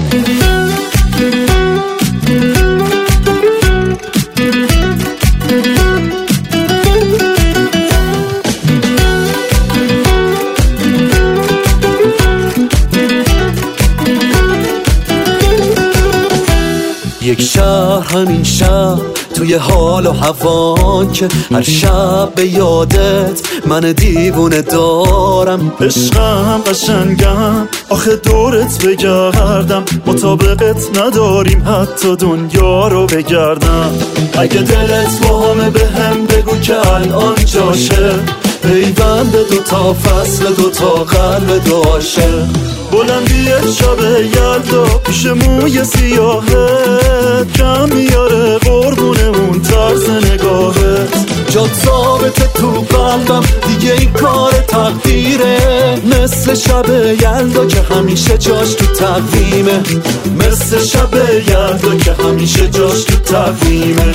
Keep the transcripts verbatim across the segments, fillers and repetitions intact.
یک شهر همین شهر توی حال و هوان که هر شب به یادت من دیوونه دارم. عشقم قشنگم آخه دورت بگردم، مطابقت نداریم حتی دنیا رو بگردم. اگه دلت با همه به هم بگو که الان جاشه، پیوند دو تا فصل دو تا قلب دو عاشق. بلندی شب یلدا پیش موی سیاهت کم میاره قربونه اون طرز نگاهت. جات ثابته تو قلبم دیگه این کار تقدیره، مثل شب یلدا که همیشه جاش تو تقویمه، مثل شب یلدا که همیشه جاش تو تقویمه.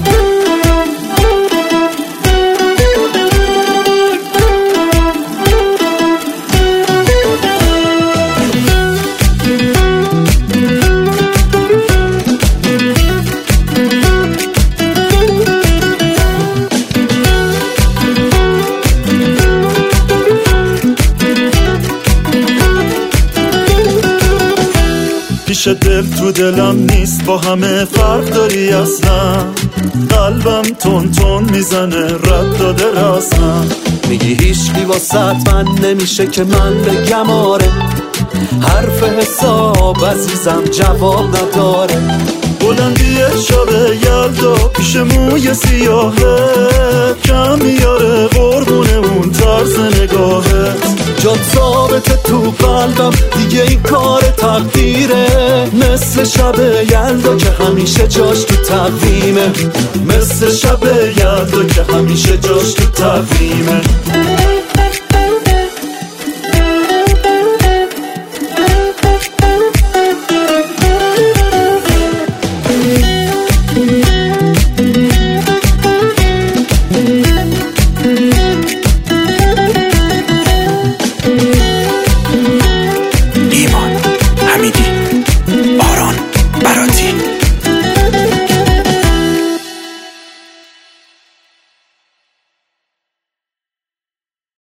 پیش دل تو دلم نیست، با همه فرق داری اصلا. قلبم تون تون میزنه رد داده رسم. میگی هیچکی واسط من نمیشه که من بگم آره، حرف حساب عزیزم جواب نداره. بلندی شب یلدا پیش موی سیاهت کم میاره قربونه اون طرز نگاهت. جات ثابته تو قلبم دیگه این کار تقدیره، مثل شب یلدا که همیشه جاش تو تقویمه، مثل شب یلدا که همیشه جاش تو تقویمه.